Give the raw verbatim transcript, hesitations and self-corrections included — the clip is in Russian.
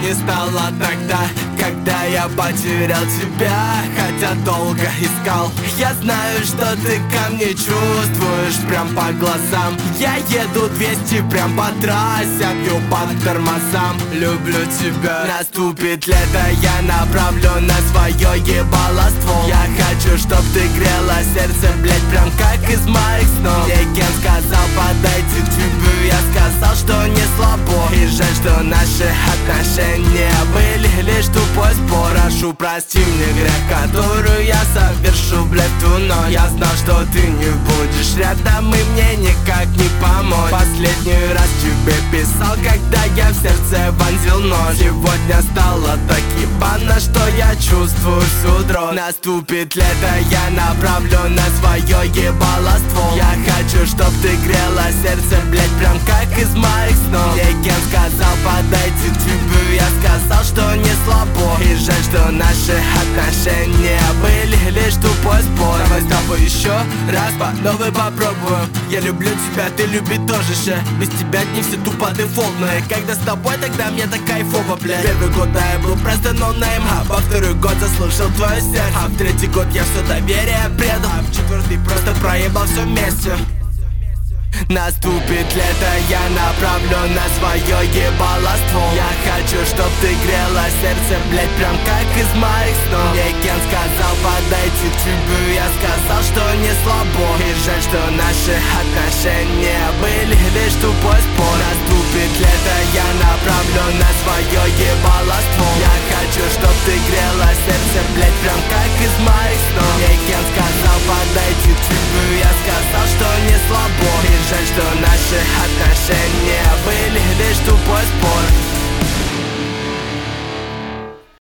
не стало тогда, когда я потерял тебя, хотя долго искал. Я знаю, что ты ко мне чувствуешь прям по глазам. Я еду двести прям по трассе, бью по тормозам. Люблю тебя. Наступит лето, я направлю на свое ебало ствол. Я хочу, чтоб ты грела сердце, блять, прям как из моих снов. Мне кем сказал подойти к тебе, я сказал, что не слабо. И жаль, что наши отношения были лишь тупой спор. Прошу, прости мне грех, который я совершу, блядь, в ту ночь. Я знал, что ты не будешь рядом, и мне никак не помочь. Последний раз тебе писал, когда я в сердце вонзил нож. Сегодня стало так ебано, что я чувствую всю дрожь. Наступит лето, я направлю на свое ебало ствол. Я хочу, чтоб ты грела сердце, блядь, прям как из моих снов. Мне кем сказал подойти к тебе, я сказал, что не слабо. И жаль, что наши отношения были лишь тупой спор. Давай с тобой еще раз по новой попробуем. Я люблю тебя, ты люби тоже же. Без тебя дни все тупо дефолтные. Когда с тобой, тогда мне так кайфово, блядь. Первый год, да, я был просто ноунейм, а во второй год заслужил твое сердце. А в третий год я все доверие предал, а в четвертый просто проебал все вместе. Наступит лето, я направлю на свое ебало ствол. Я хочу, чтоб ты грела сердце, блять, прям как из моих снов. Мне кем сказал подойти к тебе, я сказал, что не слабо. И жаль, что наши отношения были лишь тупой спор. Наступит лето, я направлю на